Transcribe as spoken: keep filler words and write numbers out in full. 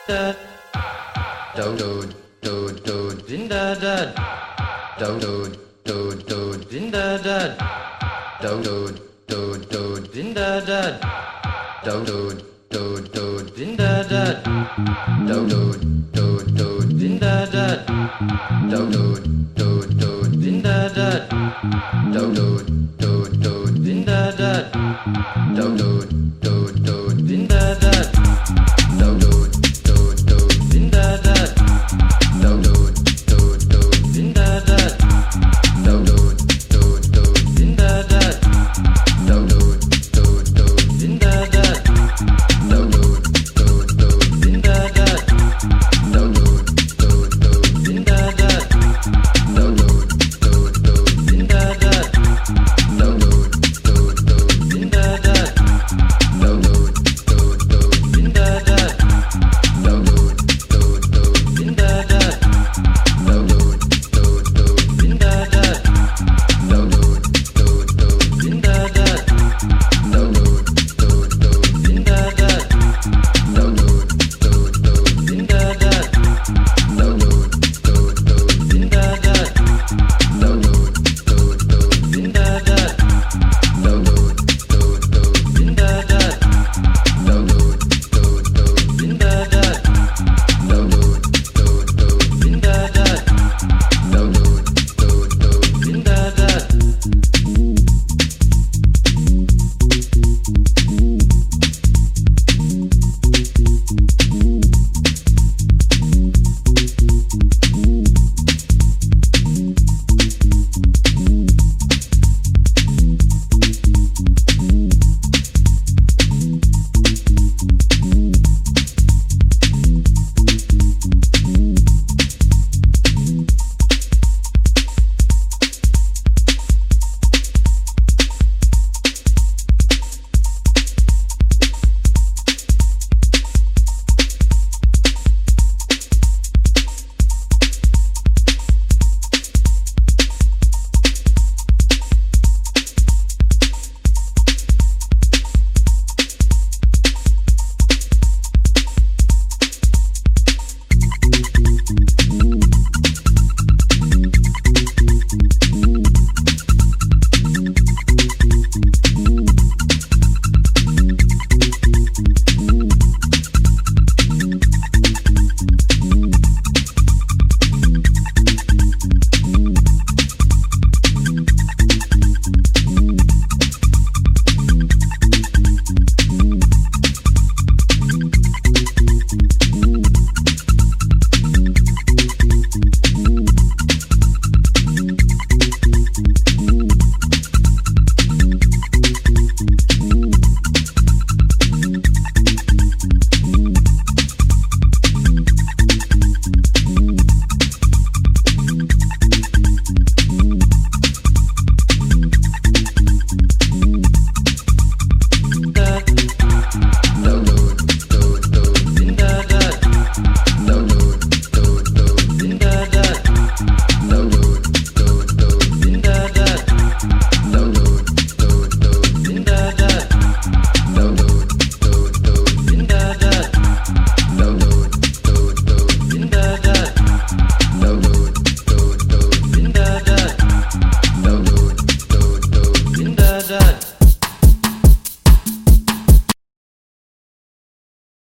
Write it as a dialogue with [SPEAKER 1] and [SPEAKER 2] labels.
[SPEAKER 1] da do do do do din da da do do do do din da da do do do do din da da do do do do din da da do do do do din da da do do do do din da da do do